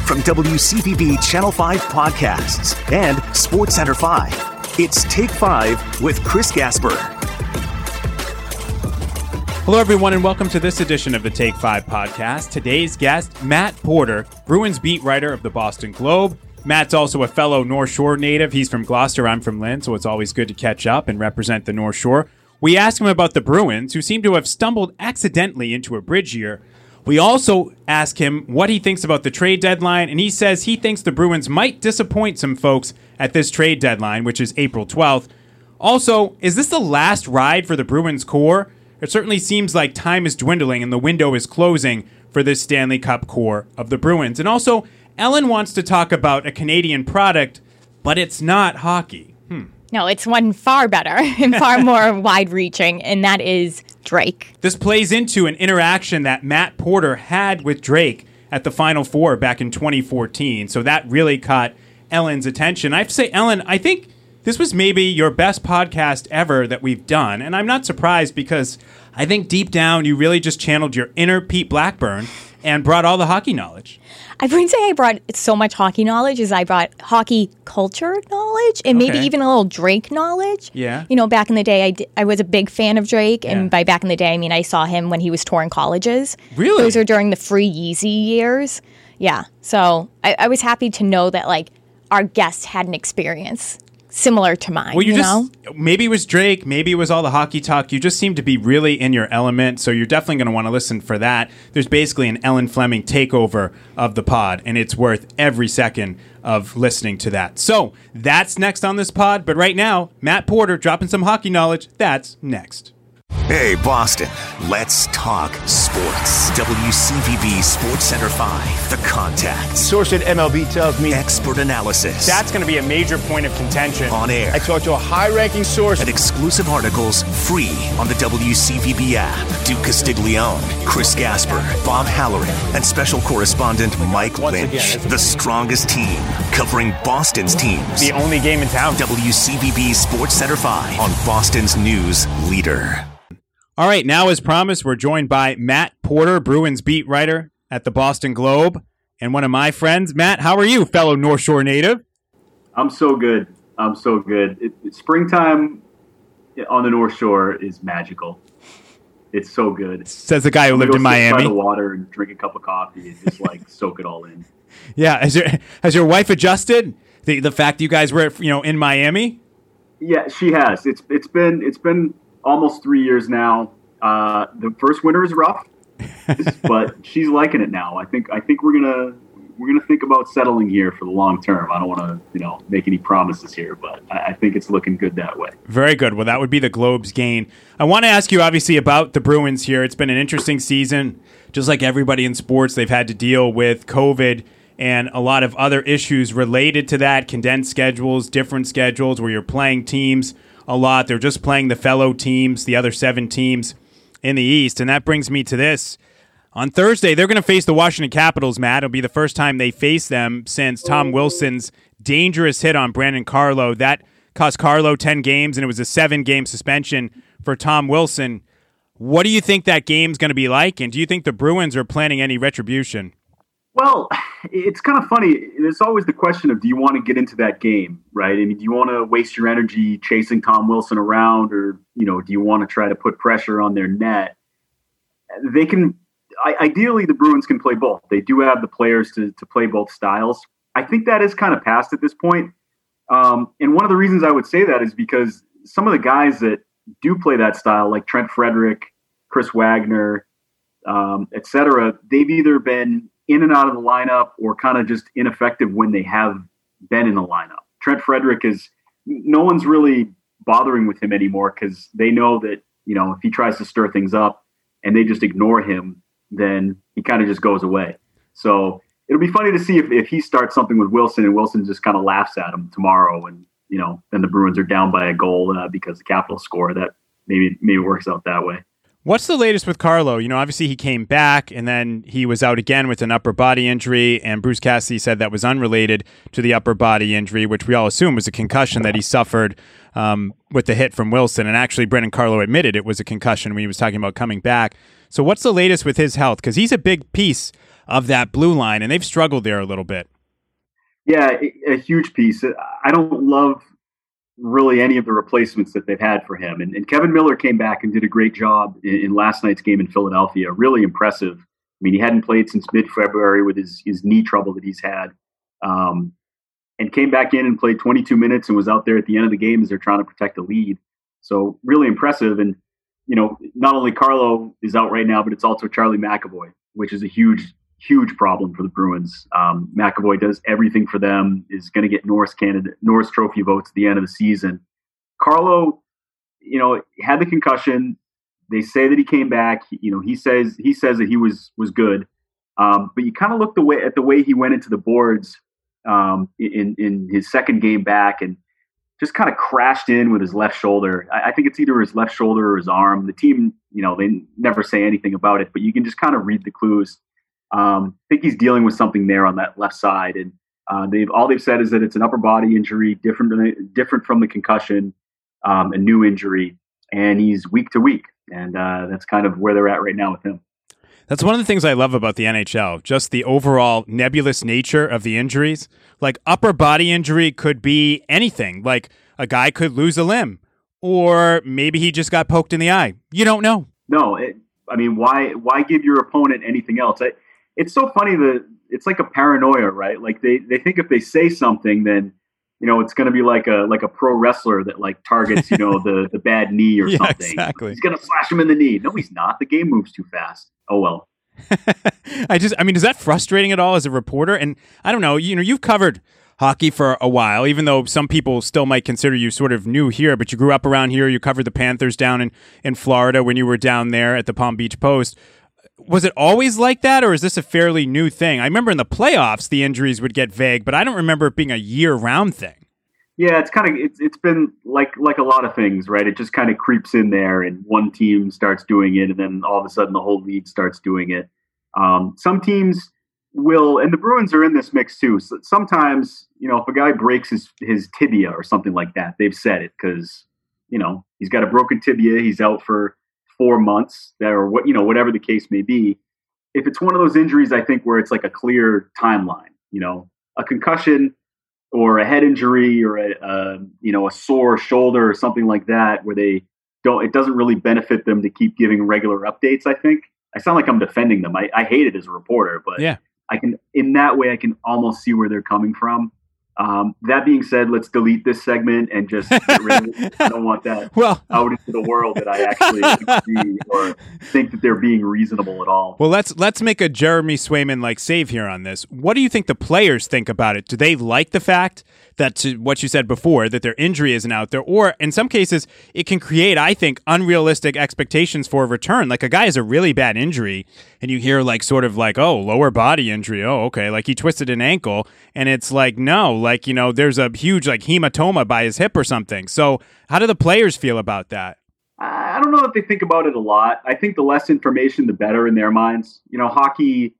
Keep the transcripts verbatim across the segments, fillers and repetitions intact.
from W C V B Channel five Podcasts and SportsCenter five. It's Take five with Chris Gasper. Hello, everyone, and welcome to this edition of the Take five Podcast. Today's guest, Matt Porter, Bruins beat writer of the Boston Globe. Matt's also a fellow North Shore native. He's from Gloucester. I'm from Lynn, so it's always good to catch up and represent the North Shore. We asked him about the Bruins, who seem to have stumbled accidentally into a bridge year. We also ask him what he thinks about the trade deadline, and he says he thinks the Bruins might disappoint some folks at this trade deadline, which is April twelfth. Also, is this the last ride for the Bruins core? It certainly seems like time is dwindling and the window is closing for this Stanley Cup core of the Bruins. And also, Ellen wants to talk about a Canadian product, but it's not hockey. Hmm. No, it's one far better and far more wide-reaching, and that is Drake. This plays into an interaction that Matt Porter had with Drake at the Final Four back in twenty fourteen, so that really caught Ellen's attention. I have to say, Ellen, I think this was maybe your best podcast ever that we've done, and I'm not surprised because I think deep down you really just channeled your inner Pete Blackburn and brought all the hockey knowledge. I wouldn't say I brought so much hockey knowledge as I brought hockey culture knowledge and Okay. maybe even a little Drake knowledge. Yeah. You know, back in the day, I, di- I was a big fan of Drake. Yeah. And by back in the day, I mean, I saw him when he was touring colleges. Really? Those were during the free Yeezy years. Yeah. So I, I was happy to know that, like, our guests had an experience similar to mine, Well, you, you just know? maybe it was Drake, maybe it was all the hockey talk. You just seem to be really in your element, so you're definitely going to want to listen for that. There's basically an Ellen Fleming takeover of the pod, and it's worth every second of listening to that. So that's next on this pod, but right now, Matt Porter dropping some hockey knowledge. That's next. Hey, Boston, let's talk sports. W C V B SportsCenter five, The Contact. Source at M L B tells me Expert analysis. That's going to be a major point of contention. On air. I talked to a high-ranking source. And exclusive articles free on the W C V B app. Duke Castiglione, Chris Gasper, Bob Halloran, and special correspondent Mike Once Lynch. again, the strongest team covering Boston's teams. The only game in town. W C V B SportsCenter five on Boston's news leader. All right, now as promised, we're joined by Matt Porter, Bruins beat writer at the Boston Globe, and one of my friends. Matt, how are you, fellow North Shore native? I'm so good. I'm so good. It, it, springtime on the North Shore is magical. It's so good. Says the guy who I'm lived gonna in go sit Miami. by the water and drink a cup of coffee and just like soak it all in. Yeah, has your has your wife adjusted the the fact that you guys were, you know, in Miami? Yeah, she has. It's it's been it's been almost three years now. Uh, the first winter is rough, but she's liking it now. I think I think we're gonna we're gonna think about settling here for the long term. I don't want to you know make any promises here, but I, I think it's looking good that way. Very good. Well, that would be the Globe's gain. I want to ask you, obviously, about the Bruins here. It's been an interesting season. Just like everybody in sports, they've had to deal with COVID and a lot of other issues related to that, condensed schedules, different schedules where you're playing teams a lot. They're just playing the fellow teams, the other seven teams in the East. And that brings me to this. On Thursday, they're going to face the Washington Capitals, Matt. It'll be the first time they face them since Tom Wilson's dangerous hit on Brandon Carlo. That cost Carlo ten games, and it was a seven-game suspension for Tom Wilson. What do you think that game's going to be like, and do you think the Bruins are planning any retribution? Well, it's kind of funny. There's always the question of, do you want to get into that game, right? I mean, do you want to waste your energy chasing Tom Wilson around, or, you know, do you want to try to put pressure on their net? They can, ideally, the Bruins can play both. They do have the players to, to play both styles. I think that is kind of past at this point. Um, and one of the reasons I would say that is because some of the guys that do play that style, like Trent Frederick, Chris Wagner, um, et cetera, they've either been in and out of the lineup or kind of just ineffective when they have been in the lineup. Trent Frederick is, no one's really bothering with him anymore because they know that, you know, if he tries to stir things up and they just ignore him, then he kind of just goes away. So it'll be funny to see if, if he starts something with Wilson and Wilson just kind of laughs at him tomorrow, and, you know, then the Bruins are down by a goal uh, because the Capitals score. That maybe maybe works out that way. What's the latest with Carlo? You know, obviously he came back and then he was out again with an upper body injury, and Bruce Cassidy said that was unrelated to the upper body injury, which we all assume was a concussion that he suffered um, with the hit from Wilson. And actually, Brandon Carlo admitted it was a concussion when he was talking about coming back. So what's the latest with his health? Because he's a big piece of that blue line, and they've struggled there a little bit. Yeah, a, a huge piece. I don't love really any of the replacements that they've had for him. And, and Kevin Miller came back and did a great job in, in last night's game in Philadelphia. Really impressive. I mean, he hadn't played since mid-February with his, his knee trouble that he's had. Um, and came back in and played twenty-two minutes and was out there at the end of the game as they're trying to protect the lead. So really impressive. And, you know, not only Carlo is out right now, but it's also Charlie McAvoy, which is a huge, huge problem for the Bruins. Um, McAvoy does everything for them, is going to get Norris candidate, Norris Trophy votes at the end of the season. Carlo, you know, had the concussion. They say that he came back. He, you know, he says he says that he was was good. Um, but you kind of look the way at the way he went into the boards um, in in his second game back, and just kind of crashed in with his left shoulder. I, I think it's either his left shoulder or his arm. The team, you know, they never say anything about it, but you can just kind of read the clues. Um, I think he's dealing with something there on that left side, and uh, they've all they've said is that it's an upper body injury, different than, different from the concussion, um, a new injury, and he's week to week, and uh, that's kind of where they're at right now with him. That's one of the things I love about the N H L, just the overall nebulous nature of the injuries. Like upper body injury could be anything. Like a guy could lose a limb, or maybe he just got poked in the eye. You don't know. No, it, I mean, why why give your opponent anything else? I, it's so funny that it's like a paranoia, right? Like they, they think if they say something, then you know it's going to be like a like a pro wrestler that like targets you know the the bad knee or yeah, something. Exactly. He's going to slash him in the knee. No, he's not. The game moves too fast. Oh well. I just, I mean, is that frustrating at all as a reporter? And I don't know, you know, you've covered hockey for a while, even though some people still might consider you sort of new here, but you grew up around here. You covered the Panthers down in, in Florida when you were down there at the Palm Beach Post. Was it always like that, or is this a fairly new thing? I remember in the playoffs, the injuries would get vague, but I don't remember it being a year-round thing. Yeah, it's kind of it's it's been like like a lot of things, right? It just kind of creeps in there, and one team starts doing it, and then all of a sudden the whole league starts doing it. Um, some teams will, and the Bruins are in this mix too. So sometimes, you know, if a guy breaks his his tibia or something like that, they've said it because you know he's got a broken tibia, he's out for four months, or what you know, whatever the case may be. If it's one of those injuries, I think where it's like a clear timeline, you know, a concussion or a head injury or a, a you know a sore shoulder or something like that, where they don't, it doesn't really benefit them to keep giving regular updates. I think I sound like I'm defending them. I, I hate it as a reporter, but yeah, I can in that way I can almost see where they're coming from. Um, that being said, let's delete this segment and just get rid of it. I don't want that well, out into the world that I actually agree or think that they're being reasonable at all. Well, let's let's make a Jeremy Swayman like save here on this. What do you think the players think about it? Do they like the fact that, to what you said before, that their injury isn't out there? Or in some cases, it can create, I think, unrealistic expectations for a return. Like a guy has a really bad injury and you hear like sort of like, oh, lower body injury. Oh, okay. Like he twisted an ankle. And it's like, no, like, you know, there's a huge like hematoma by his hip or something. So how do the players feel about that? I don't know if they think about it a lot. I think the less information, the better in their minds. You know, hockey,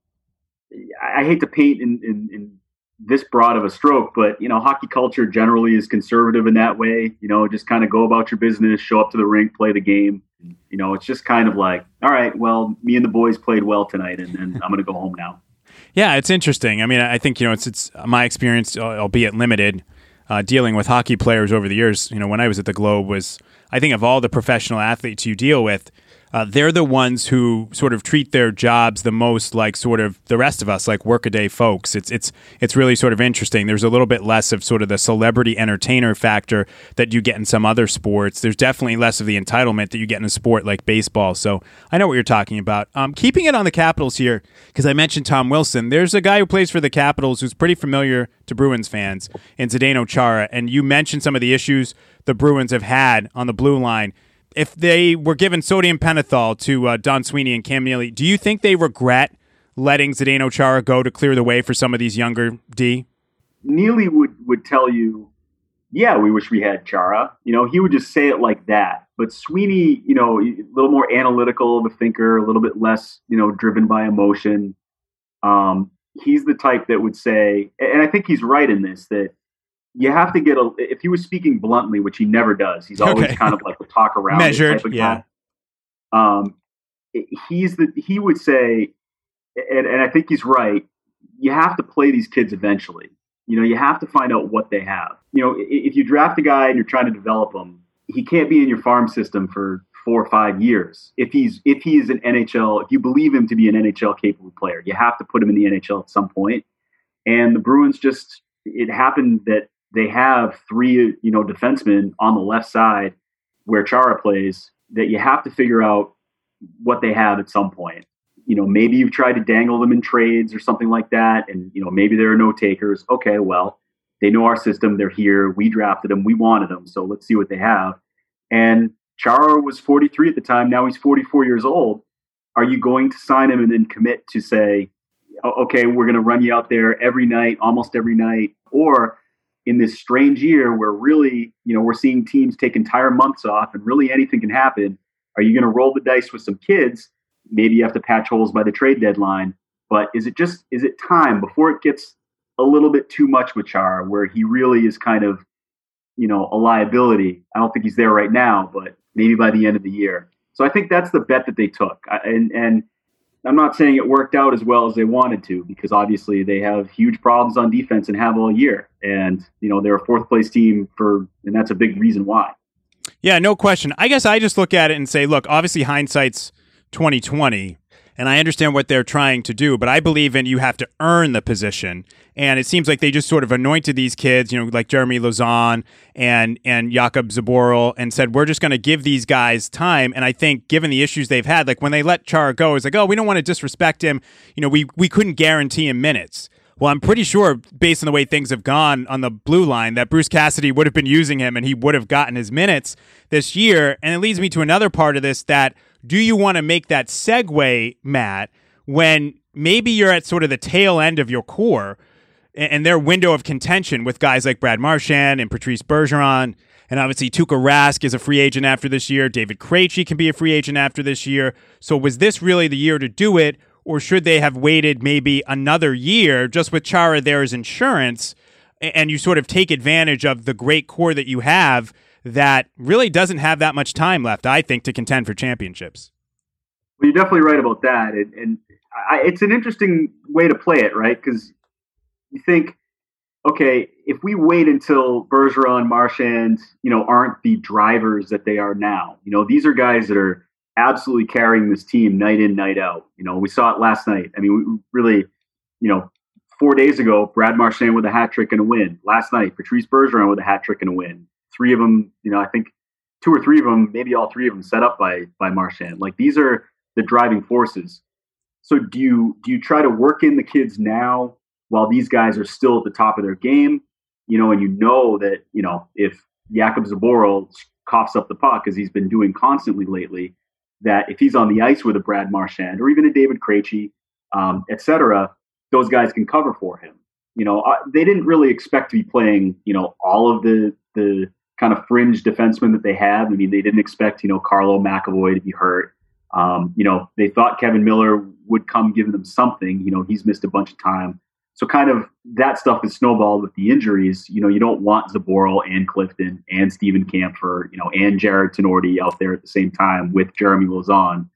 I hate to paint in, in, in this broad of a stroke, but, you know, hockey culture generally is conservative in that way. You know, just kind of go about your business, show up to the rink, play the game. You know, it's just kind of like, all right, well, me and the boys played well tonight, and, and I'm going to go home now. Yeah, it's interesting. I mean, I think, you know, it's it's my experience, albeit limited, uh, dealing with hockey players over the years. You know, when I was at the Globe was, I think of all the professional athletes you deal with, uh, they're the ones who sort of treat their jobs the most like sort of the rest of us, like workaday folks. It's it's it's really sort of interesting. There's a little bit less of sort of the celebrity entertainer factor that you get in some other sports. There's definitely less of the entitlement that you get in a sport like baseball. So I know what you're talking about. Um, keeping it on the Capitals here, because I mentioned Tom Wilson. There's a guy who plays for the Capitals who's pretty familiar to Bruins fans in Zdeno Chara, and you mentioned some of the issues the Bruins have had on the blue line. If they were given sodium pentothal to uh, Don Sweeney and Cam Neely, do you think they regret letting Zdeno Chara go to clear the way for some of these younger D? Neely would, would tell you, yeah, we wish we had Chara. You know, he would just say it like that. But Sweeney, you know, a little more analytical of a thinker, a little bit less, you know, driven by emotion. Um, he's the type that would say, and I think he's right in this, that you have to get a, if he was speaking bluntly, which he never does, he's always okay. kind of like a talk around measured, type of yeah. guy. Um, he's the, he would say, and, and I think he's right. You have to play these kids eventually. You know, you have to find out what they have. You know, if you draft a guy and you're trying to develop him, he can't be in your farm system for four or five years. If he's if he's an N H L, if you believe him to be an N H L capable player, you have to put him in the N H L at some point. And the Bruins just, it happened that they have three, you know, defensemen on the left side where Chara plays that you have to figure out what they have at some point. You know, maybe you've tried to dangle them in trades or something like that. And, you know, maybe there are no takers. Okay, well, they know our system. They're here. We drafted them. We wanted them. So let's see what they have. And Chara was forty-three at the time. Now he's forty-four years old. Are you going to sign him and then commit to say, okay, we're going to run you out there every night, almost every night? Or in this strange year where really, you know, we're seeing teams take entire months off and really anything can happen. Are you going to roll the dice with some kids? Maybe you have to patch holes by the trade deadline, but is it just, is it time before it gets a little bit too much with Chara where he really is kind of, you know, a liability? I don't think he's there right now, but maybe by the end of the year. So I think that's the bet that they took. And, and I'm not saying it worked out as well as they wanted to, because obviously they have huge problems on defense and have all year. And, you know, they're a fourth place team for, and that's a big reason why. Yeah, no question. I guess I just look at it and say, look, obviously hindsight's twenty twenty, and I understand what they're trying to do, but I believe in you have to earn the position. And it seems like they just sort of anointed these kids, you know, like Jeremy Lauzon and and Jakub Zboril, and said, we're just going to give these guys time. And I think given the issues they've had, like when they let Chara go, it's like, oh, we don't want to disrespect him. You know, we we couldn't guarantee him minutes. Well, I'm pretty sure, based on the way things have gone on the blue line, that Bruce Cassidy would have been using him and he would have gotten his minutes this year. And it leads me to another part of this, that do you want to make that segue, Matt, when maybe you're at sort of the tail end of your core and their window of contention with guys like Brad Marchand and Patrice Bergeron, and obviously Tuukka Rask is a free agent after this year. David Krejci can be a free agent after this year. So was this really the year to do it? Or should they have waited maybe another year just with Chara there as insurance, and you sort of take advantage of the great core that you have that really doesn't have that much time left, I think, to contend for championships? Well, you're definitely right about that. And, and I, it's an interesting way to play it, right? Because you think, okay, if we wait until Bergeron, Marchand, you know, aren't the drivers that they are now, you know, these are guys that are absolutely carrying this team night in, night out. You know, we saw it last night. I mean, we really, you know, four days ago, Brad Marchand with a hat trick and a win. Last night, Patrice Bergeron with a hat trick and a win. Three of them, you know, I think two or three of them, maybe all three of them set up by, by Marchand. Like, these are the driving forces. So do you, do you try to work in the kids now while these guys are still at the top of their game? You know, and you know that, you know, if Jakub Zboril coughs up the puck, as he's been doing constantly lately, that if he's on the ice with a Brad Marchand or even a David Krejci, um, et cetera, those guys can cover for him. You know, uh, they didn't really expect to be playing, you know, all of the the kind of fringe defensemen that they have. I mean, they didn't expect, you know, Carlo McAvoy to be hurt. Um, you know, they thought Kevin Miller would come give them something. You know, he's missed a bunch of time. So kind of that stuff is snowballed with the injuries. You know, you don't want Zboril and Clifton and Steven Kampfer, you know, and Jared Tenorti out there at the same time with Jeremy Lauzon.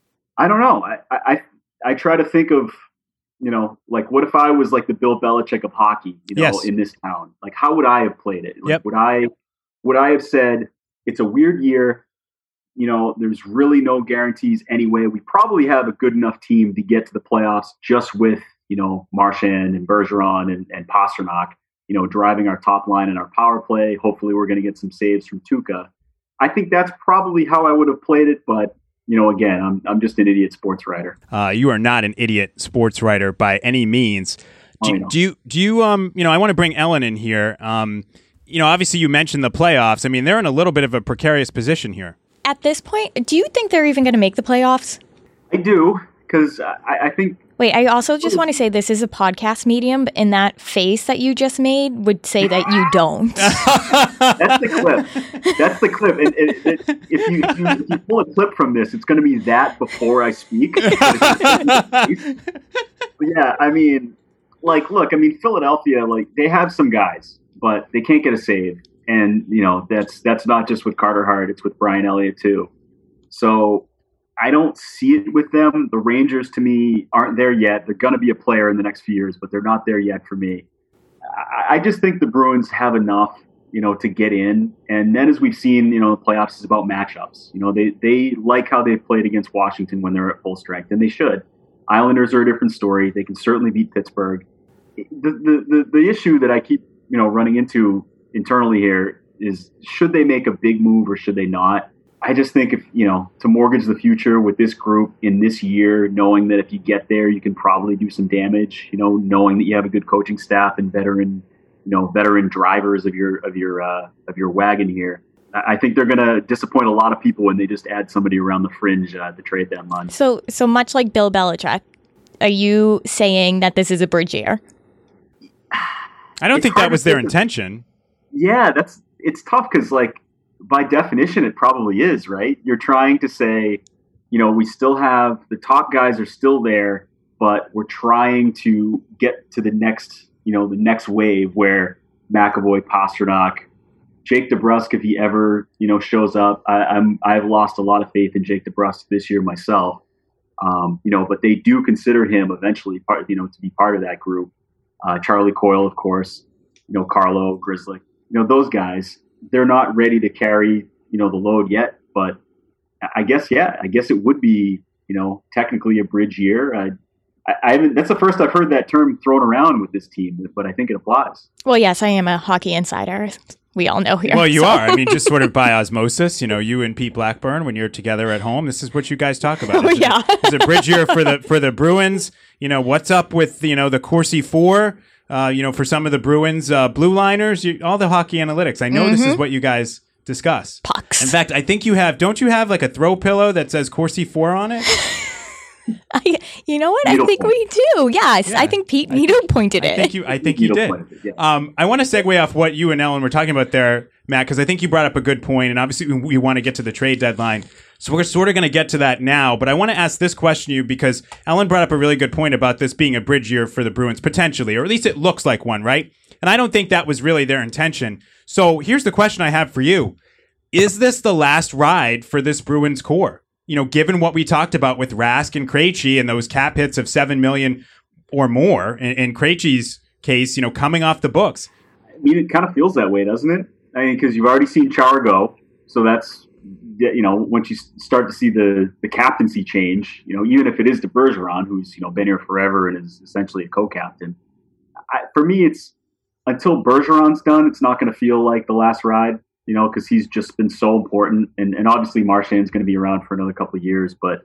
I don't know. I, I I try to think of, you know, like, what if I was like the Bill Belichick of hockey, you know, yes. in this town? Like, how would I have played it? Like, yep. Would I would I have said, it's a weird year, you know, there's really no guarantees anyway. We probably have a good enough team to get to the playoffs just with, you know, Marchand and Bergeron and, and Pasternak, you know, driving our top line and our power play. Hopefully we're going to get some saves from Tuukka. I think that's probably how I would have played it, but you know, again, I'm I'm just an idiot sports writer. Uh, you are not an idiot sports writer by any means. Do, oh, you know. do you do you um you know, I want to bring Ellen in here. Um, you know, obviously you mentioned the playoffs. I mean, they're in a little bit of a precarious position here. At this point, do you think they're even going to make the playoffs? I do, because I, I think. Wait, I also just want to say this is a podcast medium, but in that face that you just made would say that you don't. That's the clip. That's the clip. And, and, and if, you, if, you, if you pull a clip from this, it's going to be that before I speak. But yeah, I mean, like, look, I mean, Philadelphia, like, they have some guys, but they can't get a save. And, you know, that's that's not just with Carter Hart. It's with Brian Elliott, too. So I don't see it with them. The Rangers, to me, aren't there yet. They're going to be a player in the next few years, but they're not there yet for me. I, I just think the Bruins have enough, you know, to get in. And then as we've seen, you know, the playoffs is about matchups. You know, they, they like how they've played against Washington when they're at full strength, and they should. Islanders are a different story. They can certainly beat Pittsburgh. The, the, the, the issue that I keep, you know, running into internally here is, should they make a big move or should they not? I just think if, you know, to mortgage the future with this group in this year, knowing that if you get there, you can probably do some damage, you know, knowing that you have a good coaching staff and veteran, you know, veteran drivers of your, of your, uh, of your wagon here. I think they're going to disappoint a lot of people when they just add somebody around the fringe uh, at the trade deadline. So, so much like Bill Belichick, are you saying that this is a bridge year? I don't It's think that hard was to their think of- intention. Yeah, that's, it's tough because, like, by definition, it probably is, right? You're trying to say, you know, we still have the top guys are still there, but we're trying to get to the next, you know, the next wave where McAvoy, Pastrnak, Jake DeBrusk, if he ever, you know, shows up. I, I'm I've lost a lot of faith in Jake DeBrusk this year myself, um, you know, but they do consider him eventually part, you know, to be part of that group. Uh, Charlie Coyle, of course, you know, Carlo Grizzly, you know, those guys. They're not ready to carry, you know, the load yet, but I guess, yeah, I guess it would be, you know, technically a bridge year. I, I, I haven't, that's the first I've heard that term thrown around with this team, but I think it applies. Well, yes, I am a hockey insider. We all know here. Well, you so. are. I mean, just sort of by osmosis, you know, you and Pete Blackburn, when you're together at home, this is what you guys talk about. Oh, It's yeah. a, it's a bridge year for the for the Bruins. You know, what's up with, you know, the Corsi Four? Uh, you know, for some of the Bruins, uh, blue liners, you, all the hockey analytics. I know Mm-hmm. this is what you guys discuss. Pucks. In fact, I think you have. Don't you have like a throw pillow that says Corsi Four on it? I, you know what? I Needle think point. we do. Yes, Yeah. I think Pete I Needle think- pointed I it. think you. I think you Needle did. pointed it, yeah. Um, I want to segue off what you and Ellen were talking about there, Matt, because I think you brought up a good point, and obviously we, we want to get to the trade deadline. So we're sort of going to get to that now, but I want to ask this question to you because Ellen brought up a really good point about this being a bridge year for the Bruins, potentially, or at least it looks like one, right? And I don't think that was really their intention. So here's the question I have for you. Is this the last ride for this Bruins core? You know, given what we talked about with Rask and Krejci and those cap hits of seven million dollars or more, in, in Krejci's case, you know, coming off the books. I mean, it kind of feels that way, doesn't it? I mean, because you've already seen Chara go, so that's, you know, once you start to see the the captaincy change, you know, even if it is to Bergeron, who's, you know, been here forever and is essentially a co-captain. I, for me, it's until Bergeron's done, it's not going to feel like the last ride, you know, because he's just been so important, and and obviously Marchand's going to be around for another couple of years. But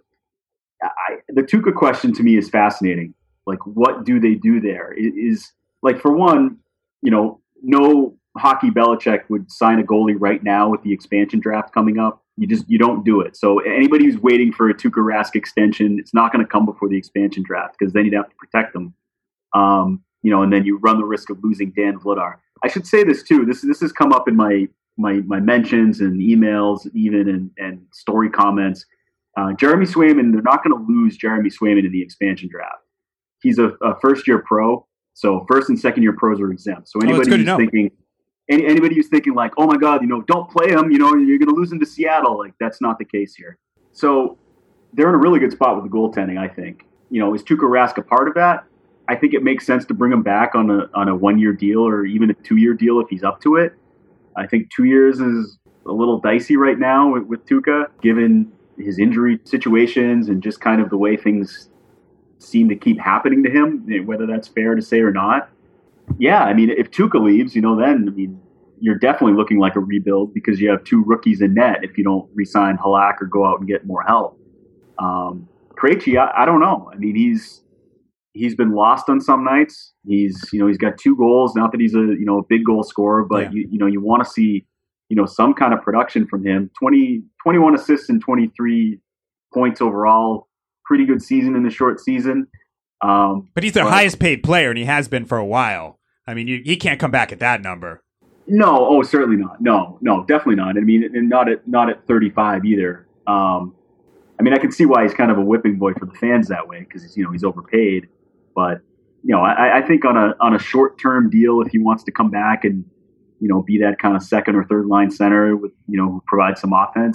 I, the Tuukka question to me is fascinating. Like, what do they do there? It is like, for one, you know, no hockey Belichick would sign a goalie right now with the expansion draft coming up. You just, you don't do it. So anybody who's waiting for a Tuukka Rask extension, it's not going to come before the expansion draft because then you'd have to protect them. Um, you know, and then you run the risk of losing Dan Vladar. I should say this too. This this has come up in my my my mentions and emails, even and and story comments. Uh, Jeremy Swayman, they're not going to lose Jeremy Swayman in the expansion draft. He's a, a first year pro, so first and second year pros are exempt. So that's anybody good to who's know. thinking, any, anybody who's thinking like, oh my God, you know, don't play him, you know, you're going to lose him to Seattle. Like, that's not the case here. So they're in a really good spot with the goaltending, I think. You know, is Tuukka Rask a part of that? I think it makes sense to bring him back on a on a one year deal or even a two year deal if he's up to it. I think two years is a little dicey right now with, with Tuukka, given his injury situations and just kind of the way things seem to keep happening to him, whether that's fair to say or not. Yeah, I mean, if Tuukka leaves, you know, then, I mean, you're definitely looking like a rebuild because you have two rookies in net if you don't re-sign Halak or go out and get more help. Um, Krejci, I, I don't know. I mean, he's he's been lost on some nights. He's, you know, he's got two goals. Not that he's a, you know, a big goal scorer, but, Yeah. you, you know, you want to see, you know, some kind of production from him. twenty, twenty-one assists and twenty-three points overall. Pretty good season in the short season. Um, But he's their but- highest paid player, and he has been for a while. I mean, you, he can't come back at that number. No, oh, certainly not. No, no, definitely not. I mean, and not at not at thirty-five either. Um, I mean, I can see why he's kind of a whipping boy for the fans that way because he's, you know, he's overpaid. But you know, I, I think on a on a short term deal, if he wants to come back and, you know, be that kind of second or third line center with, you know, provide some offense,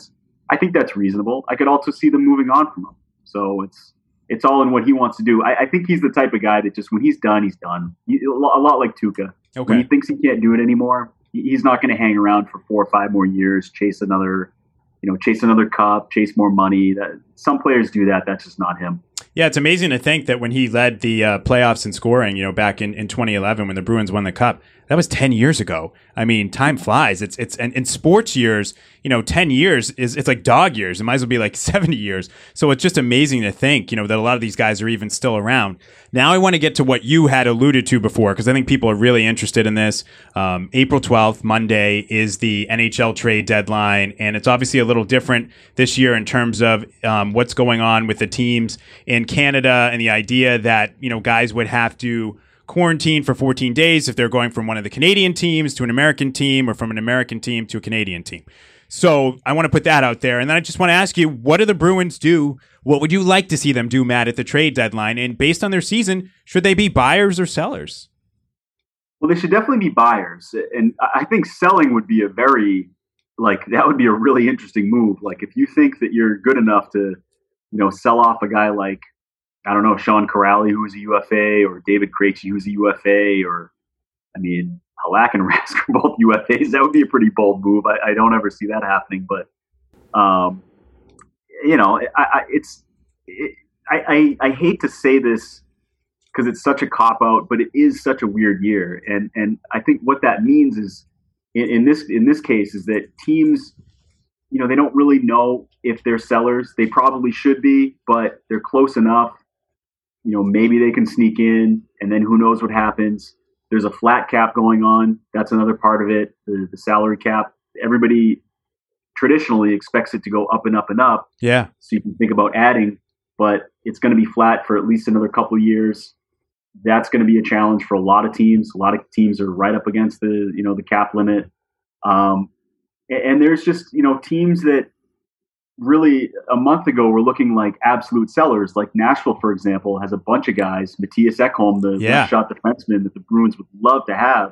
I think that's reasonable. I could also see them moving on from him. So it's it's all in what he wants to do. I, I think he's the type of guy that just when he's done, he's done. He, a lot like Tuukka. Okay. When he thinks he can't do it anymore, he's not going to hang around for four or five more years, chase another, you know, chase another cup, chase more money. That some players do that. That's just not him. Yeah, it's amazing to think that when he led the uh, playoffs in scoring, you know, back in, in twenty eleven when the Bruins won the Cup, that was ten years ago. I mean, time flies. It's it's and in sports years, you know, ten years is it's like dog years. It might as well be like seventy years. So it's just amazing to think, you know, that a lot of these guys are even still around. Now I want to get to what you had alluded to before, because I think people are really interested in this. Um, April twelfth, Monday, is the N H L trade deadline, and it's obviously a little different this year in terms of um, what's going on with the teams in Canada and the idea that, you know, guys would have to quarantine for fourteen days if they're going from one of the Canadian teams to an American team or from an American team to a Canadian team. So I want to put that out there. And then I just want to ask you, what do the Bruins do? What would you like to see them do, Matt, at the trade deadline? And based on their season, should they be buyers or sellers? Well, they should definitely be buyers. And I think selling would be a very, like, that would be a really interesting move. Like, if you think that you're good enough to, you know, sell off a guy like, I don't know, Sean Corrali, who was a U F A, or David Krejci, who was a U F A, or, I mean, Halak and Rask are both U F As. That would be a pretty bold move. I, I don't ever see that happening, but, um, you know, I, I, it's, it, I, I, I hate to say this because it's such a cop-out, but it is such a weird year. And, and I think what that means is, in, in this, in this case, is that teams, you know, they don't really know if they're sellers. They probably should be, but they're close enough. You know, maybe they can sneak in, and then who knows what happens. There's a flat cap going on. That's another part of it, the, the salary cap. Everybody traditionally expects it to go up and up and up. Yeah. So you can think about adding, but it's going to be flat for at least another couple of years. That's going to be a challenge for a lot of teams. A lot of teams are right up against the, you know, the cap limit. Um, and, and there's just, you know, teams that really a month ago were looking like absolute sellers. Like Nashville, for example, has a bunch of guys. Matthias Ekholm, the yeah. left shot defenseman that the Bruins would love to have.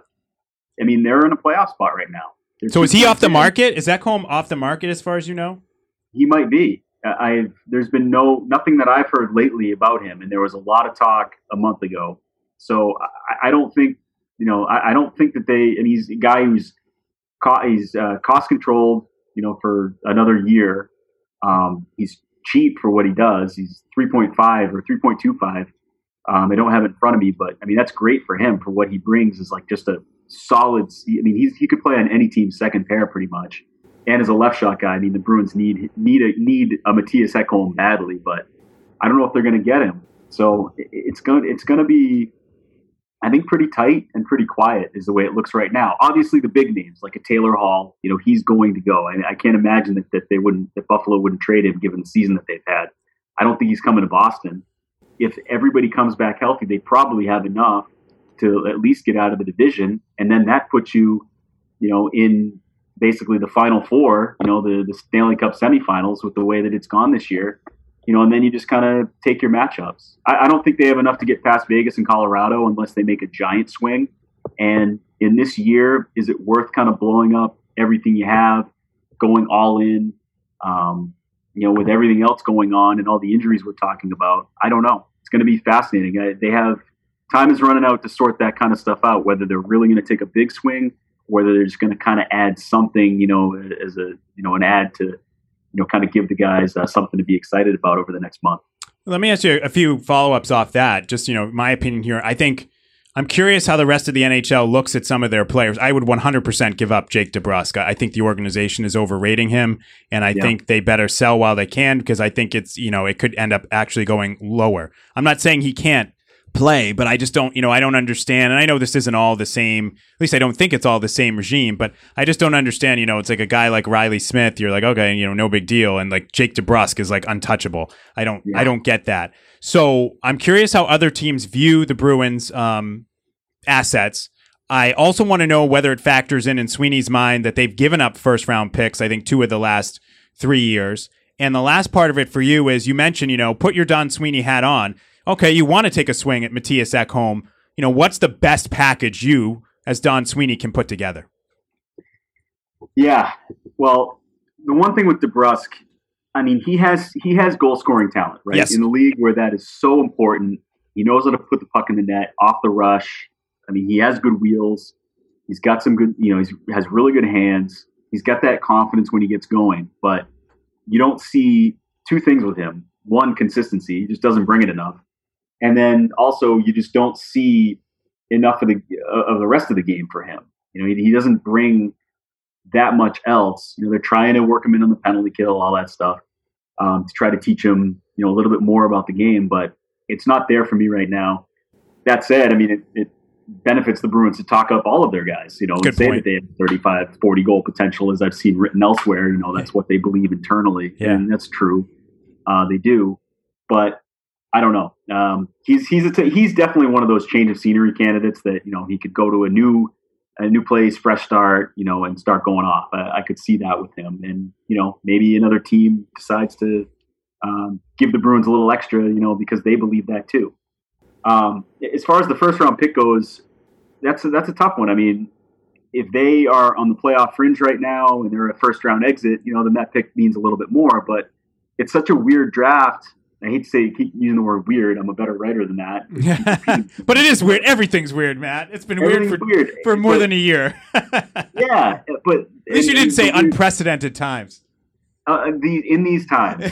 I mean, they're in a playoff spot right now. They're so is he off the in. market? Is Ekholm off the market as far as you know? He might be. I've there's been no nothing that I've heard lately about him, and there was a lot of talk a month ago. So I, I don't think you know I, I don't think that they and he's a guy who's co- he's uh, cost controlled, you know, for another year. Um, he's cheap for what he does. He's three point five or three point two five. Um, I don't have it in front of me, but I mean that's great for him for what he brings. Is like just a solid. I mean he's he could play on any team's second pair pretty much. And as a left shot guy, I mean, the Bruins need need a need a Matthias Ekholm badly, but I don't know if they're going to get him. So it's going it's going to be, I think, pretty tight and pretty quiet is the way it looks right now. Obviously, the big names like a Taylor Hall, you know, he's going to go. I, I can't imagine that, that they wouldn't that Buffalo wouldn't trade him given the season that they've had. I don't think he's coming to Boston. If everybody comes back healthy, they probably have enough to at least get out of the division, and then that puts you, you know, in basically the Final Four, you know, the, the Stanley Cup semifinals with the way that it's gone this year, you know, and then you just kind of take your matchups. I, I don't think they have enough to get past Vegas and Colorado unless they make a giant swing. And in this year, is it worth kind of blowing up everything you have, going all in, um, you know, with everything else going on and all the injuries we're talking about? I don't know. It's going to be fascinating. I, they have time is running out to sort that kind of stuff out, whether they're really going to take a big swing, whether they're just going to kind of add something, you know, as a, you know, an ad to, you know, kind of give the guys uh, something to be excited about over the next month. Let me ask you a few follow-ups off that. Just, you know, my opinion here. I think I'm curious how the rest of the N H L looks at some of their players. I would one hundred percent give up Jake DeBrusk. I think the organization is overrating him, and I yeah. think they better sell while they can, because I think it's, you know, it could end up actually going lower. I'm not saying he can't play, but I just don't, you know, I don't understand. And I know this isn't all the same, at least I don't think it's all the same regime, but I just don't understand, you know, it's like a guy like Riley Smith, you're like, okay, you know, no big deal. And like Jake DeBrusk is like untouchable. I don't, yeah. I don't get that. So I'm curious how other teams view the Bruins um, assets. I also want to know whether it factors in in Sweeney's mind that they've given up first round picks, I think two of the last three years. And the last part of it for you is you mentioned, you know, put your Don Sweeney hat on. Okay, you want to take a swing at Matthias Ekholm. You know, what's the best package you, as Don Sweeney, can put together? Yeah, well, the one thing with DeBrusk, I mean, he has he has goal scoring talent, right? Yes. In the league where that is so important, he knows how to put the puck in the net off the rush. I mean, he has good wheels. He's got some good, you know, he has really good hands. He's got that confidence when he gets going, but you don't see two things with him. One, consistency. He just doesn't bring it enough. And then also you just don't see enough of the of the rest of the game for him. You know, he, he doesn't bring that much else. You know, they're trying to work him in on the penalty kill, all that stuff, um, to try to teach him, you know, a little bit more about the game, but it's not there for me right now. That said, I mean, it, it benefits the Bruins to talk up all of their guys, you know, Good and say point. that they have thirty-five, forty goal potential, as I've seen written elsewhere. You know, that's what they believe internally. Yeah. And that's true. Uh, they do. But I don't know. Um, he's he's a t- he's definitely one of those change of scenery candidates that, you know, he could go to a new a new place, fresh start, you know, and start going off. I, I could see that with him. And, you know, maybe another team decides to um, give the Bruins a little extra, you know, because they believe that too. Um, as far as the first round pick goes, that's a, that's a tough one. I mean, if they are on the playoff fringe right now and they're a first round exit, you know, then that pick means a little bit more. But it's such a weird draft. I hate to say, keep using the word weird. I'm a better writer than that. But it is weird. Everything's weird, Matt. It's been weird for, weird. for more but, than a year. Yeah, but at least you didn't say unprecedented times. Uh, the, in these times,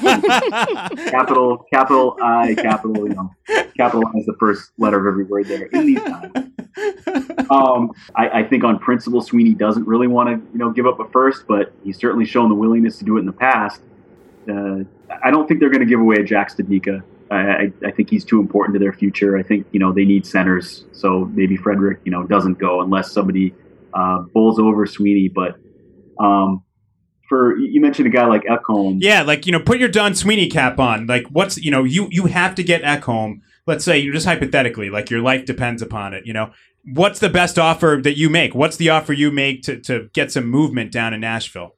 capital, capital I, capital, you know, capitalize the first letter of every word there. In these times, um, I, I think on principle, Sweeney doesn't really want to, you know, give up a first, but he's certainly shown the willingness to do it in the past. Uh, I don't think they're going to give away a Jack Studnicka. I, I, I think he's too important to their future. I think, you know, they need centers, so maybe Frederick, you know, doesn't go unless somebody uh, bowls over Sweeney. But um, for you mentioned a guy like Ekholm. Yeah, like, you know, put your Don Sweeney cap on. Like, what's, you know, you you have to get Ekholm. Let's say, you just hypothetically, like your life depends upon it. You know, what's the best offer that you make? What's the offer you make to to get some movement down in Nashville?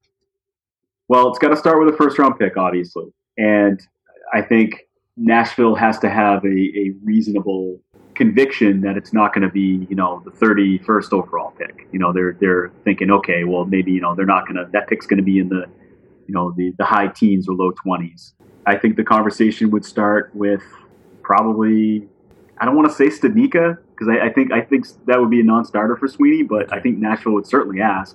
Well, it's got to start with a first-round pick, obviously. And I think Nashville has to have a, a reasonable conviction that it's not going to be, you know, the thirty-first overall pick. You know, they're they're thinking, okay, well, maybe, you know, they're not going to, that pick's going to be in the, you know, the, the high teens or low twenties. I think the conversation would start with probably, I don't want to say Studnicka, because I, I think I think that would be a non-starter for Sweeney, but I think Nashville would certainly ask.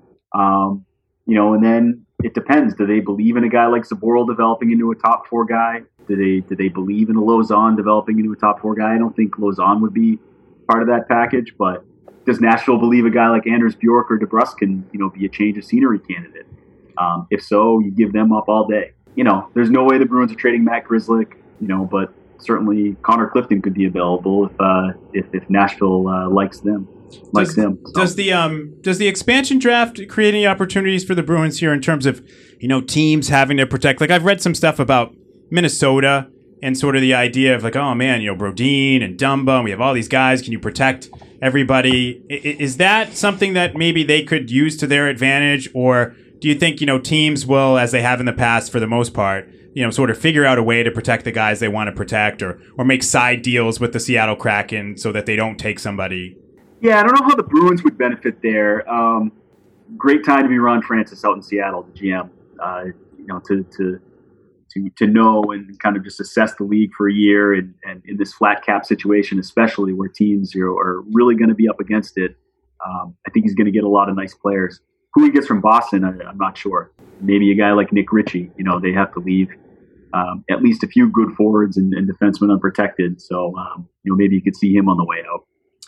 Um, you know, and then it depends. Do they believe in a guy like Zaboral developing into a top four guy? Do they do they believe in a Lauzon developing into a top four guy? I don't think Lauzon would be part of that package, but does Nashville believe a guy like Anders Bjork or DeBrusk can, you know, be a change of scenery candidate? Um, if so, you give them up all day. You know, there's no way the Bruins are trading Matt Grzelcyk, you know, but certainly Connor Clifton could be available if uh, if, if Nashville uh, likes them. Likes Does, them. So. does the um does the expansion draft create any opportunities for the Bruins here in terms of, you know, teams having to protect? Like, I've read some stuff about Minnesota and sort of the idea of like, oh man, you know, Brodin and Dumba, and we have all these guys. Can you protect everybody? I, is that something that maybe they could use to their advantage, or do you think, you know, teams will, as they have in the past for the most part, you know, sort of figure out a way to protect the guys they want to protect, or or make side deals with the Seattle Kraken so that they don't take somebody? Yeah, I don't know how the Bruins would benefit there. Um, great time to be Ron Francis out in Seattle, the G M. Uh, you know, to to to to know and kind of just assess the league for a year, and, and in this flat cap situation, especially where teams, you know, are really going to be up against it. Um, I think he's going to get a lot of nice players. Who he gets from Boston, I, I'm not sure. Maybe a guy like Nick Ritchie. You know, they have to leave um, at least a few good forwards and, and defensemen unprotected. So, um, you know, maybe you could see him on the way out.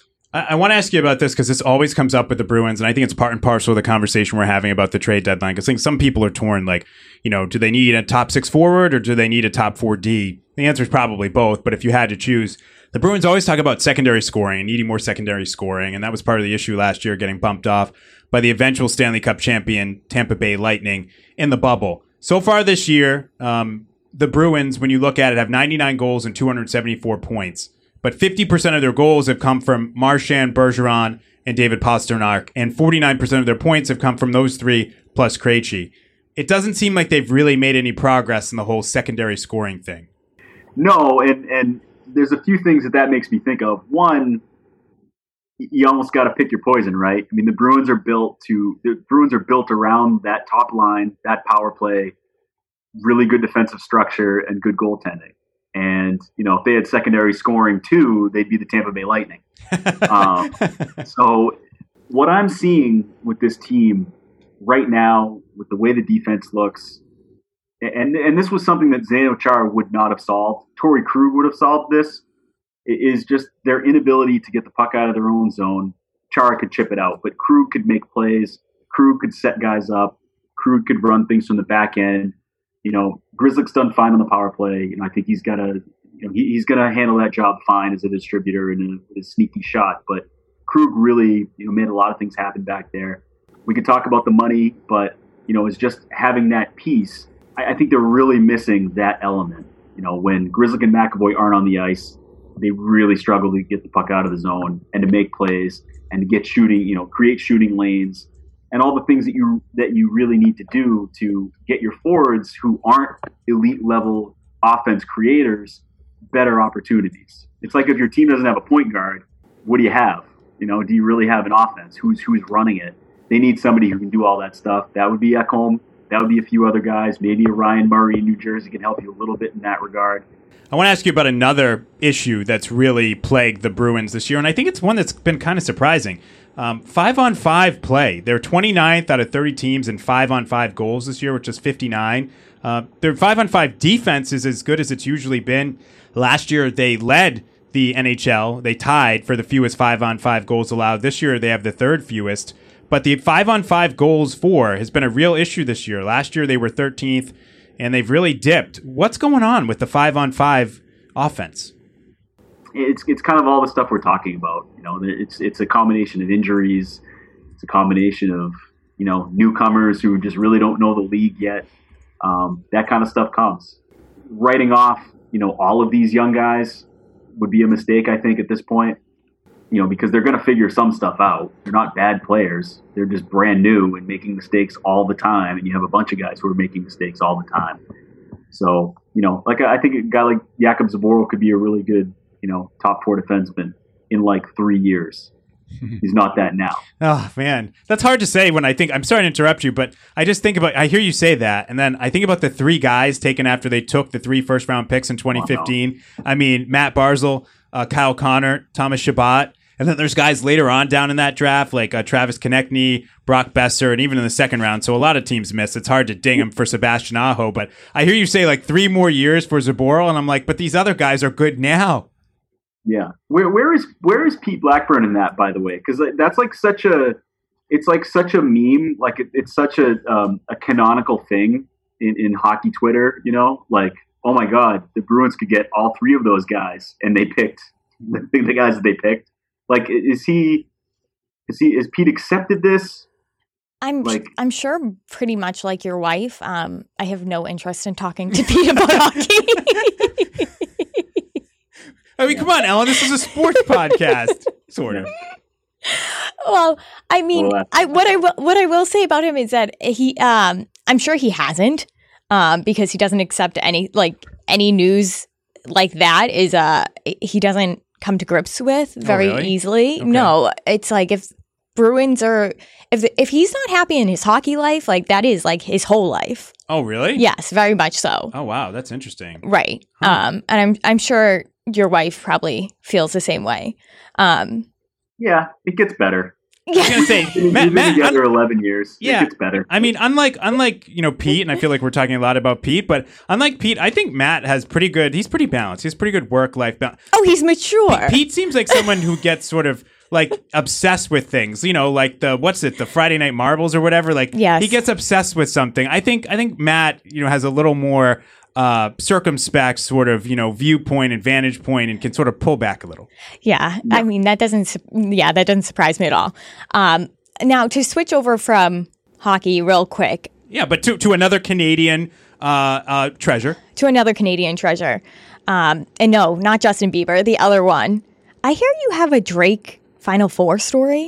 I want to ask you about this because this always comes up with the Bruins, and I think it's part and parcel of the conversation we're having about the trade deadline. Because I think some people are torn, like, you know, do they need a top six forward or do they need a top four D? The answer is probably both, but if you had to choose, the Bruins always talk about secondary scoring and needing more secondary scoring, and that was part of the issue last year, getting bumped off by the eventual Stanley Cup champion Tampa Bay Lightning in the bubble. So far this year, um, the Bruins, when you look at it, have ninety-nine goals and two hundred seventy-four points. But fifty percent of their goals have come from Marchand, Bergeron, and David Pastrnak, and forty-nine percent of their points have come from those three plus Krejci. It doesn't seem like they've really made any progress in the whole secondary scoring thing. No, and, and there's a few things that that makes me think of. One, you almost got to pick your poison, right? I mean, the Bruins are built to the Bruins are built around that top line, that power play, really good defensive structure and good goaltending. And, you know, if they had secondary scoring too, they'd be the Tampa Bay Lightning. um, so what I'm seeing with this team right now, with the way the defense looks, and and this was something that Zdeno Chara would not have solved. Torrey Krug would have solved this, is just their inability to get the puck out of their own zone. Chara could chip it out, but Krug could make plays. Krug could set guys up. Krug could run things from the back end. You know, Grzelcyk's done fine on the power play. You know, I think he's got to, you know, he, he's going to handle that job fine as a distributor and a, a sneaky shot. But Krug really, you know, made a lot of things happen back there. We could talk about the money, but, you know, it's just having that piece. I, I think they're really missing that element. You know, when Grzelcyk and McAvoy aren't on the ice, they really struggle to get the puck out of the zone and to make plays and to get shooting, you know, create shooting lanes and all the things that you that you really need to do to get your forwards who aren't elite level offense creators better opportunities. It's like if your team doesn't have a point guard, what do you have? You know, do you really have an offense? Who's who's running it? They need somebody who can do all that stuff. That would be Ekholm. That would be a few other guys. Maybe a Ryan Murray in New Jersey can help you a little bit in that regard. I want to ask you about another issue that's really plagued the Bruins this year, and I think it's one that's been kind of surprising. Um, five-on-five play. They're twenty-ninth out of thirty teams in five-on-five goals this year, which is fifty-nine. Uh, their five-on-five defense is as good as it's usually been. Last year, they led the N H L. They tied for the fewest five-on-five goals allowed. This year, they have the third fewest. But the five-on-five goals for has been a real issue this year. Last year, they were thirteenth. And they've really dipped. What's going on with the five-on-five offense? It's it's kind of all the stuff we're talking about. You know, it's it's a combination of injuries. It's a combination of, you know, newcomers who just really don't know the league yet. Um, that kind of stuff comes. Writing off, you know, all of these young guys would be a mistake, I think, at this point. You know, because they're going to figure some stuff out. They're not bad players. They're just brand new and making mistakes all the time. And you have a bunch of guys who are making mistakes all the time. So, you know, like I think a guy like Jakub Zboril could be a really good, you know, top four defenseman in like three years. He's not that now. Oh, man. That's hard to say when I think, I'm sorry to interrupt you, but I just think about, I hear you say that. And then I think about the three guys taken after they took the three first round picks in twenty fifteen. Oh, no. I mean, Matt Barzal, uh, Kyle Connor, Thomas Chabot. And then there's guys later on down in that draft, like uh, Travis Konechny, Brock Besser, and even in the second round. So a lot of teams miss. It's hard to ding them for Sebastian Aho. But I hear you say like three more years for Zboril, and I'm like, but these other guys are good now. Yeah. Where where is where is Pete Blackburn in that, by the way? Because that's like such a, it's like such a meme. Like it, it's such a um, a canonical thing in, in hockey Twitter. You know, like, oh my God, the Bruins could get all three of those guys, and they picked the, the guys that they picked. Like, is he, is he, is Pete accepted this? I'm, like, I'm sure pretty much like your wife. Um, I have no interest in talking to Pete about hockey. I mean, come on, Ellen, this is a sports podcast, sort of. Well, I mean, well, I, what I will, what I will say about him is that he, um, I'm sure he hasn't, um, because he doesn't accept any, like any news like that is, uh, he doesn't come to grips with very oh, really? easily. Okay. No, it's like if Bruins are if if he's not happy in his hockey life, like that is like his whole life. Oh, really? Yes, very much so. Oh, wow, that's interesting. Right. Huh. Um, and I'm I'm sure your wife probably feels the same way. Um, yeah, it gets better. I was gonna say, Matt, Matt, been Matt together un- eleven years. Yeah, it gets better. I mean, unlike unlike you know Pete, and I feel like we're talking a lot about Pete, but unlike Pete, I think Matt has pretty good. He's pretty balanced. He has pretty good work life balance. Oh, he's mature. Pete, Pete seems like someone who gets sort of like obsessed with things. You know, like the what's it, the Friday Night Marbles or whatever. Like, yes. He gets obsessed with something. I think I think Matt, you know, has a little more uh, circumspect sort of, you know, viewpoint and vantage point and can sort of pull back a little. Yeah, yeah. I mean that doesn't. Yeah, that doesn't surprise me at all. Um, Now, to switch over from hockey real quick. Yeah, but to, to another Canadian uh, uh, treasure. To another Canadian treasure. Um, and no, not Justin Bieber, the other one. I hear you have a Drake Final Four story.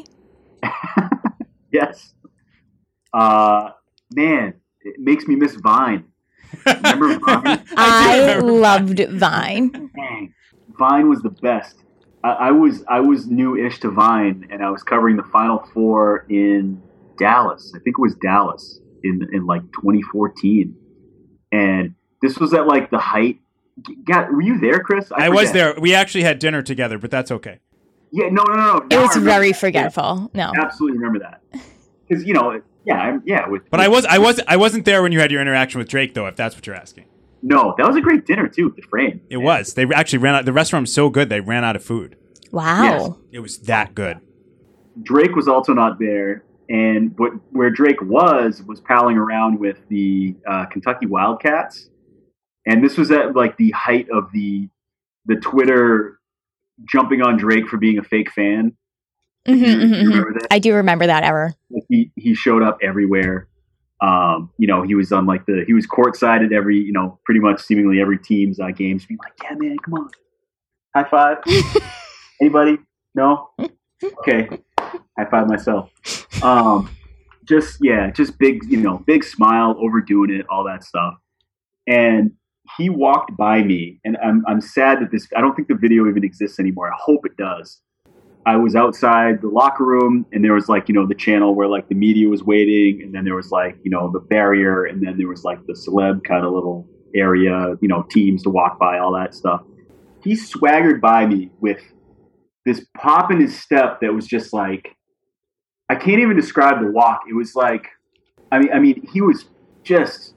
Yes. Uh, man, it makes me miss Vine. Remember Vine? I, I loved Vine. Dang. Vine was the best. I was I was new-ish to Vine, and I was covering the Final Four in Dallas. I think it was Dallas in in like twenty fourteen. And this was at like the height. God, were you there, Chris? I, I was there. We actually had dinner together, but that's okay. Yeah, no, no, no. no. It was very forgetful. Yeah, no, absolutely remember that. Because you know, yeah, I'm, yeah. With, but with, I was, I was, I wasn't there when you had your interaction with Drake, though. If that's what you're asking. No, that was a great dinner too. The frame. It man. was. They actually ran out. The restaurant was so good they ran out of food. Wow. Yes. It was that good. Drake was also not there, and what where Drake was was palling around with the uh, Kentucky Wildcats, and this was at like the height of the the Twitter jumping on Drake for being a fake fan. Mm-hmm, you, mm-hmm, you remember that? I do remember that ever. He he showed up everywhere. Um, you know, he was on like the he was courtside at every you know pretty much seemingly every team's uh, games, being like, "Yeah, man, come on, high five." Anybody? No? Okay. High five myself. Um, just, yeah, just big, you know, big smile, overdoing it, all that stuff. And he walked by me, and I'm, I'm sad that this, I don't think the video even exists anymore. I hope it does. I was outside the locker room, and there was like, you know, the channel where like the media was waiting, and then there was like, you know, the barrier, and then there was like the celeb kind of little area, you know, teams to walk by, all that stuff. He swaggered by me with this pop in his step that was just like, I can't even describe the walk. It was like, I mean, I mean, he was just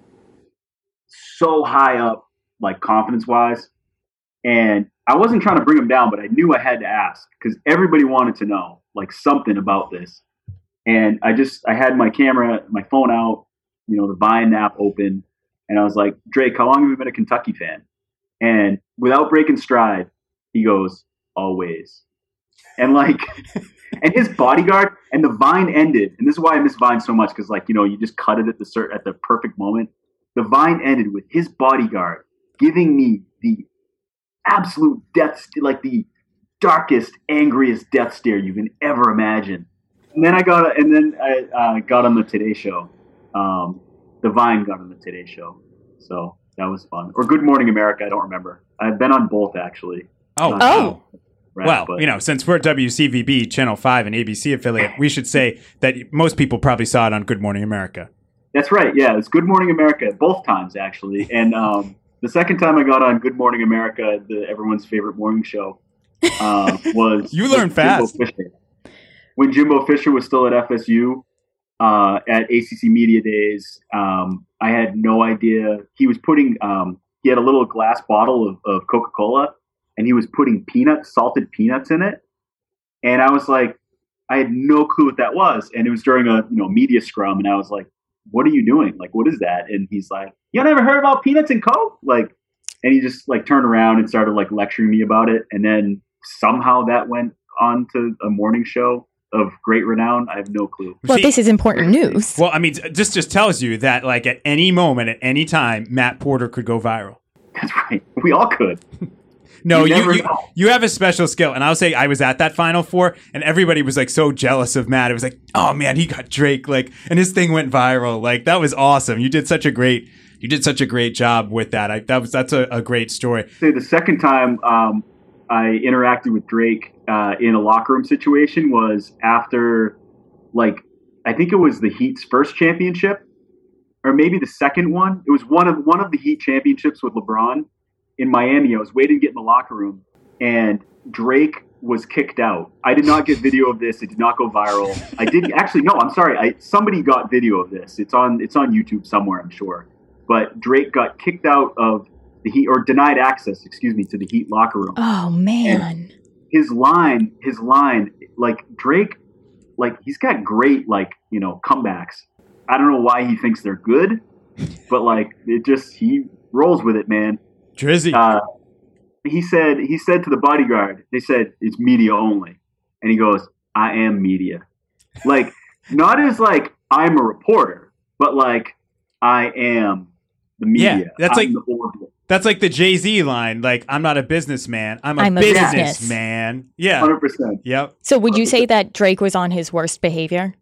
so high up, like confidence wise. And I wasn't trying to bring him down, but I knew I had to ask because everybody wanted to know like something about this. And I just, I had my camera, my phone out, you know, the Vine app open. And I was like, Drake, how long have you been a Kentucky fan? And without breaking stride, he goes, always. And like, and his bodyguard, and the Vine ended, and this is why I miss Vine so much, because like, you know, you just cut it at the cert, at the perfect moment. The Vine ended with his bodyguard giving me the absolute death, like the darkest, angriest death stare you can ever imagine. And then I got, and then I uh, got on the Today Show. Um, the Vine got on the Today Show, so that was fun. Or Good Morning America, I don't remember. I've been on both actually. Oh, uh, oh. Right, well, but, you know, since we're W C V B Channel five and A B C affiliate, we should say that most people probably saw it on Good Morning America. That's right. Yeah, it's Good Morning America both times, actually. And um, the second time I got on Good Morning America, the everyone's favorite morning show, uh, was you learn fast. Jimbo Fisher. When Jimbo Fisher was still at F S U uh, at A C C Media Days, um, I had no idea. He was putting, um, he had a little glass bottle of, of Coca-Cola, and he was putting peanuts, salted peanuts in it. And I was like, I had no clue what that was. And it was during a you know media scrum. And I was like, what are you doing? Like, what is that? And he's like, you never heard about peanuts and Coke? Like, and he just like turned around and started like lecturing me about it. And then somehow that went on to a morning show of great renown. I have no clue. Well, See, this is important news. Well, I mean, this just tells you that like at any moment, at any time, Matt Porter could go viral. That's right. We all could. No, you you never you, know. you have a special skill. And I'll say I was at that Final Four, and everybody was like so jealous of Matt. It was like, oh man, he got Drake, like, and his thing went viral. Like, that was awesome. You did such a great, you did such a great job with that. I, that was that's a, a great story. Say the second time um, I interacted with Drake uh, in a locker room situation was after, like, I think it was the Heat's first championship, or maybe the second one. It was one of one of the Heat championships with LeBron. In Miami, I was waiting to get in the locker room, and Drake was kicked out. I did not get video of this. It did not go viral. I did actually no. I'm sorry. I somebody got video of this. It's on it's on YouTube somewhere, I'm sure. But Drake got kicked out of the Heat, or denied access, excuse me, to the Heat locker room. Oh man! And his line, his line, like Drake, like he's got great like you know comebacks. I don't know why he thinks they're good, but like it just he rolls with it, man. Drizzy. Uh, he said, he said to the bodyguard, they said, it's media only. And he goes, I am media. Like, not as like, I'm a reporter, but like, I am the media. Yeah, that's I'm like, the that's like the Jay-Z line. Like, I'm not a businessman. I'm a I'm a businessman. Yeah. one hundred percent. Yep. So would you say that Drake was on his worst behavior?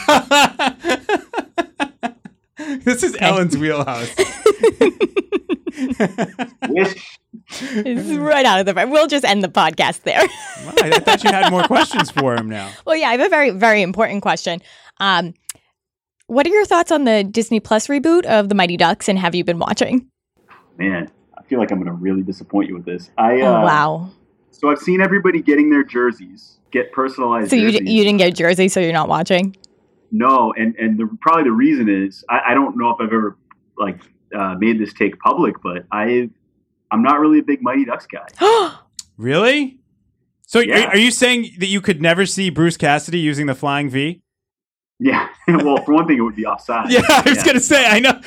This is okay. Ellen's wheelhouse. Wish. It's right out of the. We'll just end the podcast there. Well, I thought you had more questions for him now. Well, yeah, I have a very, very important question. Um, what are your thoughts on the Disney Plus reboot of the Mighty Ducks, and have you been watching? Man, I feel like I'm going to really disappoint you with this. I, oh, uh, wow. So I've seen everybody getting their jerseys, get personalized So you, jerseys. you didn't get a jersey, so you're not watching? No, and, and the, probably the reason is, I, I don't know if I've ever like uh, made this take public, but I, I'm not really a big Mighty Ducks guy. Really? So Yeah. are, are you saying that you could never see Bruce Cassidy using the Flying V? Yeah, well, for one thing, it would be offside. Yeah, I was going to say, I know.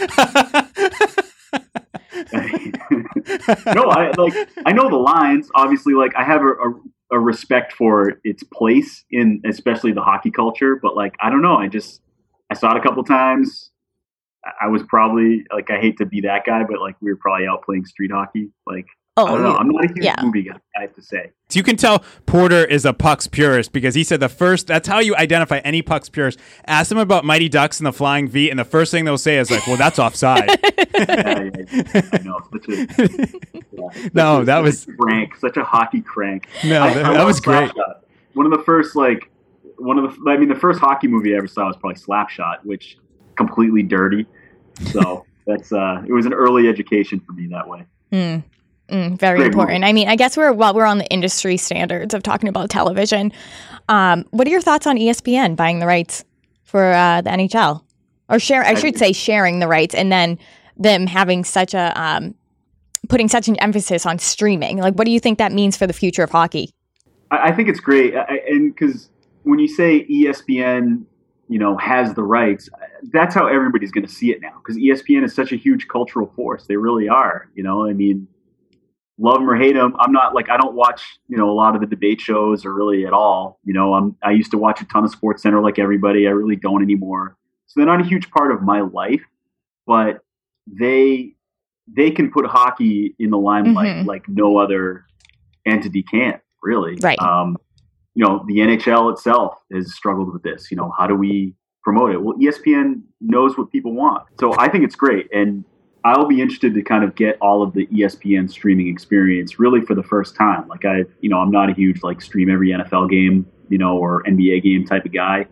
No, I like I know the lines. Obviously, like I have a, a, a respect for its place in especially the hockey culture, but like I don't know, I just I saw it a couple times. I was probably like I hate to be that guy, but like we were probably out playing street hockey. Like Oh, I don't know. yeah. I'm not a huge Yeah. movie guy, I have to say. So you can tell Porter is a pucks purist because he said the first, that's how you identify any pucks purist. Ask them about Mighty Ducks and the Flying V, and the first thing they'll say is like, well, that's offside. Yeah, yeah, yeah. I know. Such a, yeah, No, such that a was- crank, such a hockey crank. No, I- that, I that love was great. Slapshot. One of the first, like, one of the, I mean, the first hockey movie I ever saw was probably Slapshot, which completely dirty. So that's, uh, it was an early education for me that way. Mm. Mm, very Great important. movie. I mean, I guess we're while we're on the industry standards of talking about television. Um, what are your thoughts on E S P N buying the rights for uh, the N H L, or share? I should say sharing the rights, and then them having such a um, putting such an emphasis on streaming. Like, what do you think that means for the future of hockey? I, I think it's great, I, and because when you say E S P N, you know, has the rights, that's how everybody's going to see it now. Because E S P N is such a huge cultural force; they really are. You know, I mean. Love them or hate them. I'm not like, I don't watch, you know, a lot of the debate shows or really at all. You know, I'm, I used to watch a ton of Sports Center like everybody. I really don't anymore. So they're not a huge part of my life, but they, they can put hockey in the limelight Mm-hmm. like no other entity can, really. Right. Um, you know, the N H L itself has struggled with this. You know, how do we promote it? Well, E S P N knows what people want. So I think it's great. And I'll be interested to kind of get all of the E S P N streaming experience really for the first time. Like I, you know, I'm not a huge like stream every N F L game, you know, or N B A game type of guy.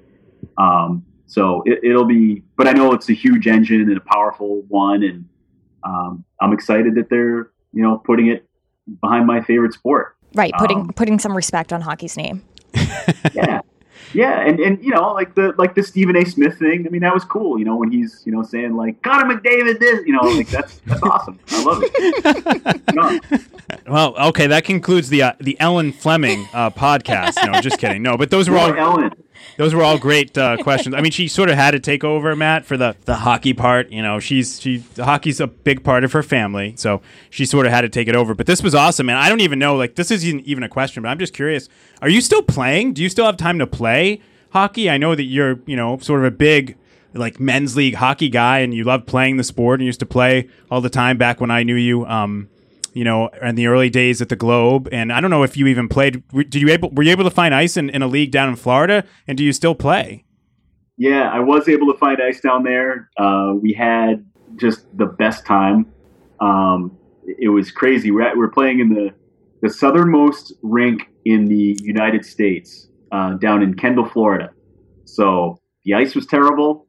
Um, so it, it'll be, but I know it's a huge engine and a powerful one. And um, I'm excited that they're, you know, putting it behind my favorite sport. Right, putting Um, putting some respect on hockey's name. Yeah. Yeah, and, and you know, like the like the Stephen A. Smith thing. I mean, that was cool. You know, when he's you know saying like Connor McDavid, this. You know, like that's that's awesome. I love it. You know, Well, okay, that concludes the uh, the Ellen Fleming uh, podcast. No, just kidding. No, but those were all Poor Ellen. those were all great uh, questions. I mean, she sort of had to take over, Matt, for the, the hockey part. You know, she's she hockey's a big part of her family, so she sort of had to take it over. But this was awesome, man. I don't even know, like, this isn't even a question, but I'm just curious. Are you still playing? Do you still have time to play hockey? I know that you're, you know, sort of a big, like, men's league hockey guy, and you love playing the sport, and you used to play all the time back when I knew you. Um, you know, in the early days at the Globe. And I don't know if you even played. Did you able? Were you able to find ice in, in a league down in Florida? And do you still play? Yeah, I was able to find ice down there. Uh, we had just the best time. Um, it was crazy. We're, at, we're playing in the, the southernmost rink in the United States, uh, down in Kendall, Florida. So the ice was terrible,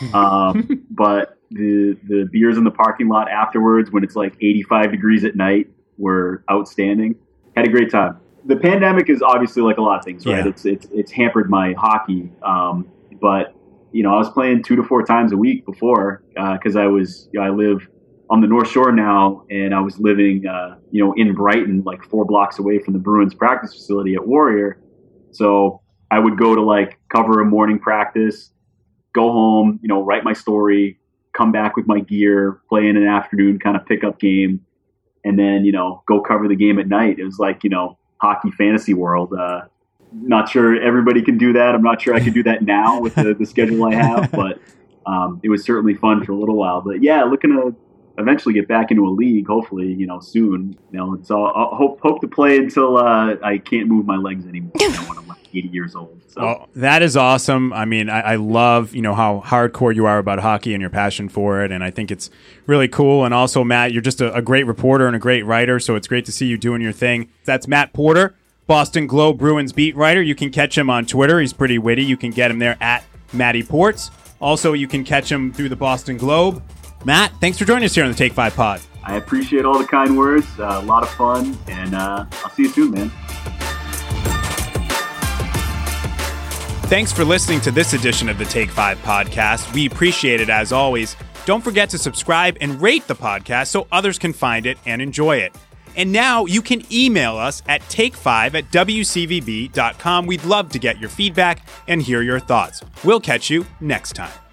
um, but the the beers in the parking lot afterwards, when it's like eighty-five degrees at night, were outstanding. Had a great time. The pandemic is obviously like a lot of things, right? Yeah. It's it's it's hampered my hockey, um, but you know I was playing two to four times a week before because uh, I was you know, I live on the North Shore now, and I was living uh, you know in Brighton, like four blocks away from the Bruins practice facility at Warrior. So I would go to like cover a morning practice, go home, you know, write my story, come back with my gear, play in an afternoon kind of pickup game, and then, you know, go cover the game at night. It was like, you know, hockey fantasy world. Uh, not sure everybody can do that. I'm not sure I can do that now with the, the schedule I have, but um, it was certainly fun for a little while. But yeah, looking to eventually get back into a league, hopefully, you know, soon. You know, it's all, I'll hope hope to play until uh, I can't move my legs anymore, you know, when I'm like eighty years old. So. Well, that is awesome. I mean, I, I love, you know, how hardcore you are about hockey and your passion for it. And I think it's really cool. And also, Matt, you're just a, a great reporter and a great writer. So it's great to see you doing your thing. That's Matt Porter, Boston Globe Bruins beat writer. You can catch him on Twitter. He's pretty witty. You can get him there at Matty Ports. Also, you can catch him through the Boston Globe. Matt, thanks for joining us here on the Take Five Pod. I appreciate all the kind words. Uh, a lot of fun, and uh, I'll see you soon, man. Thanks for listening to this edition of the Take Five Podcast. We appreciate it as always. Don't forget to subscribe and rate the podcast so others can find it and enjoy it. And now you can email us at take five at w c v b dot com. We'd love to get your feedback and hear your thoughts. We'll catch you next time.